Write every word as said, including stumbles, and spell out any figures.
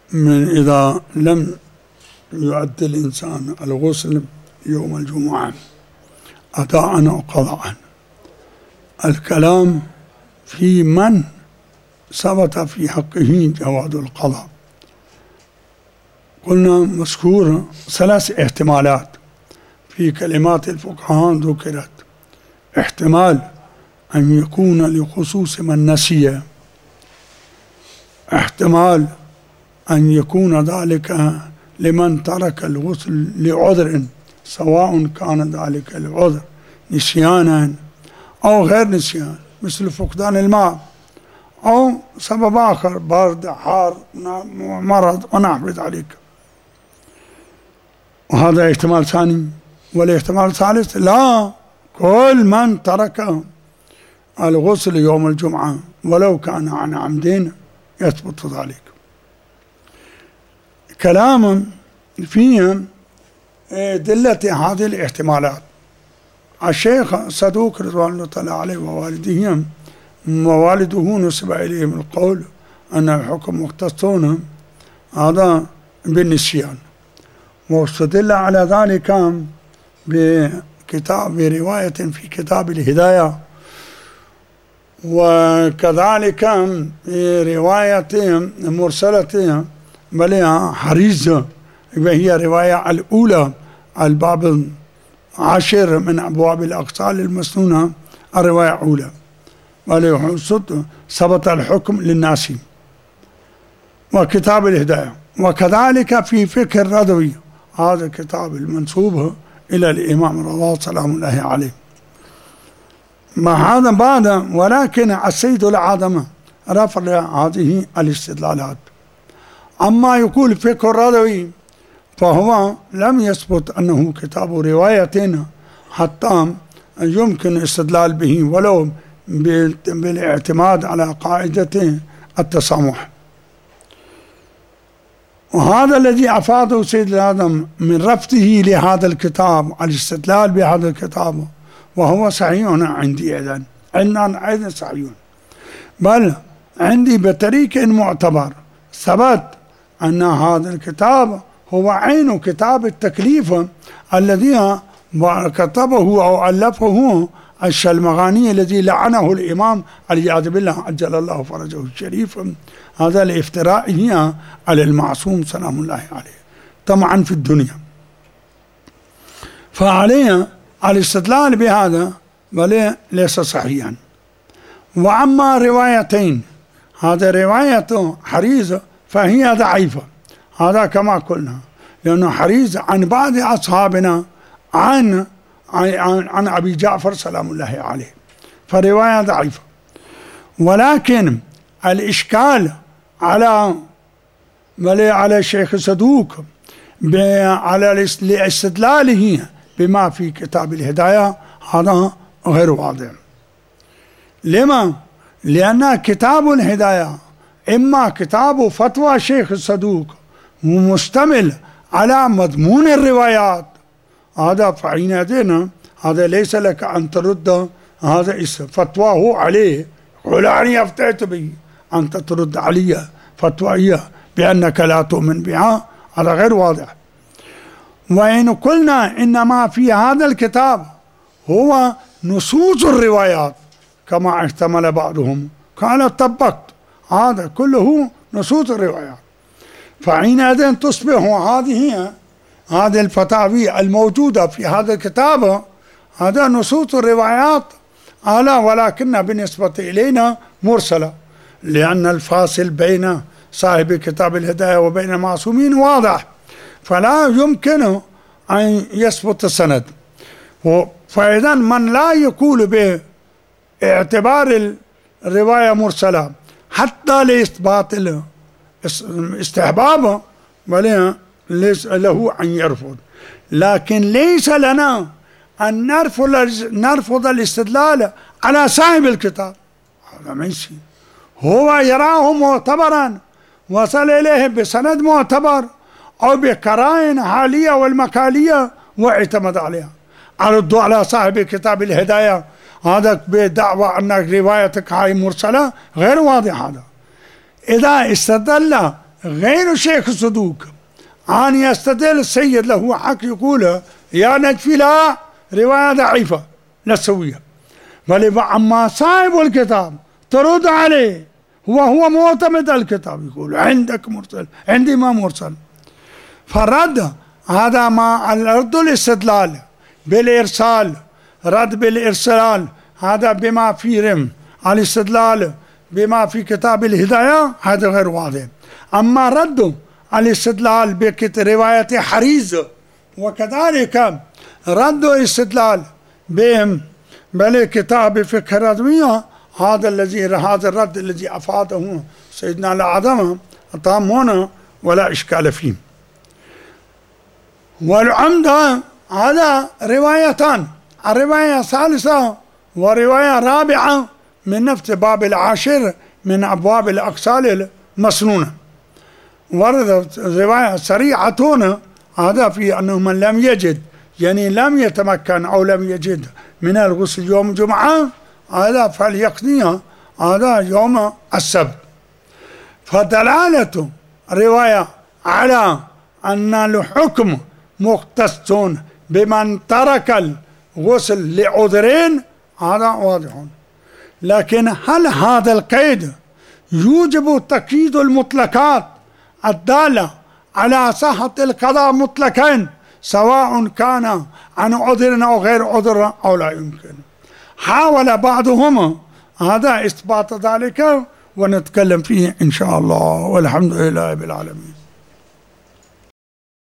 من إذا لم يؤدي الإنسان الغسل يوم الجمعة أداء أو قضاء. الكلام في من ثبت في حقه جواز القضاء. قلنا مذكور ثلاث احتمالات في كلمات الفقهاء ذكرت. احتمال أن يكون لخصوص من نسي، احتمال أن يكون ذلك لمن ترك الغسل لعذر، سواء كان ذلك العذر نسيانا أو غير نسيان مثل فقدان الماء أو سبب آخر، برد، حار، مرض ونحو ذلك. وهذا احتمال ثاني. والاحتمال الثالث لا، كل من ترك الغسل يوم الجمعة ولو كان عن عمد يثبت ذلك. كلام فيه دلة هذه الاحتمالات. الشيخ صدوق رضوان الله تعالى عليه ووالده ووالده نسب إليهم القول أن الحكم مختصون هذا بالنسيان، واستدل على ذلك بكتاب برواية في كتاب الهداية، وكذلك رواية مرسلة بل حريزة، وهي رواية الأولى الباب عشر من أبواب الأغسال المسنونة، الرواية الأولى، ثبت الحكم للناس، وكتاب الهداية. وكذلك في فقه الرضوي، هذا الكتاب المنسوب إلى الإمام الرضا سلام الله عليه. ما هذا بعد، ولكن السيد العظمة رفع هذه الاستدلالات. أما يقول فقه الرضوي فهو لم يثبت أنه كتاب رواية حتى يمكن الاستدلال به ولو بالاعتماد على قاعدة التسامح. وهذا الذي أفاده سيد العظم من رفضه لهذا الكتاب الاستدلال بهذا الكتاب، وهو صحيح عندي أيضا، عندنا أيضا صحيح، بل عندي بطريق معتبر ثبت أن هذا الكتاب هو عين كتاب التكليف الذي كتبه أو ألفه الشلمغاني الذي لعنه الإمام العياذ بالله عجل الله فرجه الشريف. هذا الافتراء هي على المعصوم سلام الله عليه طمعا في الدنيا. فعليه الاستدلال بهذا بل ليس صحيحا. وأما روايتين، هذا رواية حريز فهي ضعيفة، هذا كما قلنا، لأنه حريز عن بعض أصحابنا عن عن, عن أبي جعفر سلام الله عليه، فرواية ضعيفة. ولكن الإشكال على على الشيخ صدوق على لاستدلاله بما في كتاب الهداية هذا غير واضح. لما؟ لأن كتاب الهداية إما كتاب فتوى الشيخ الصدوق مشتمل على مضمون الروايات، هذا فحينئذ هذا ليس لك أن ترد هذا فتواه عليه، ولعني أفتيت به أنت ترد علي فتوى بأنك لا تؤمن بها، هذا غير واضح. وإن قلنا إنما في هذا الكتاب هو نصوص الروايات كما احتمل بعضهم، قال طبقت هذا كله نصوص الروايات، فحينئذ تصبح هذه هذه الفتاوي الموجودة في هذا الكتاب هذا نصوص الروايات على، ولكن بالنسبة إلينا مرسلة، لأن الفاصل بين صاحب كتاب الهداية وبين المعصومين واضح، فلا يمكن أن يثبت السند. فإذا من لا يقول باعتبار الرواية مرسلة حتى لإثبات الاستحباب له أن يرفض، لكن ليس لنا أن نرفض نرفض الاستدلال على صاحب الكتاب، هذا ما يصير. هو يراه معتبرا، وصل إليه بسند معتبر أو بقرائن حالية والمكالية واعتمد عليها. الرد على صاحب كتاب الهداية هذا بدعوى أن روايتك هاي مرسلة غير واضح. هذا إذا استدل غير شيخ صدوق أن يستدل السيد له حق يقول يا نجفي لا رواية ضعيفة لا تسويها، بل أما صاحب الكتاب ترد عليه وهو معتمد الكتاب يقول عندك مرسل عندي ما مرسل. فرد هذا ما الرد الاستدلال بالإرسال، رد بالإرسال هذا بما في رم، الاستدلال بما في كتاب الهداية هذا غير واضح. أما رد الاستدلال برواية حريز وكذلك رد الاستدلال بهم بل كتاب فقه الرضوية هذا الذي هذا الرد الذي أفاده سيدنا الأعظم تام هنا ولا إشكال فيه. والعمدة هذا روايتان، الرواية الثالثة ورواية رابعة من نفس باب العاشر من أبواب الأقسال المسنونة. وردت رواية سريعة هنا هذا في أنه من لم يجد يعني لم يتمكن أو لم يجد من الغسل يوم الجمعة هذا فليقضيها هذا يوم السبت. فدلالة رواية على أن الحكم مختص بمن ترك الغسل لعذرين هذا واضح. لكن هل هذا القيد يوجب تقييد المطلقات الدالة على صحة القضاء مطلقين سواء كان عن عذر أو غير عذر أو لا يمكن؟ حاول بعضهم هذا إثبات ذلك ونتكلم فيه إن شاء الله، والحمد لله رب العالمين.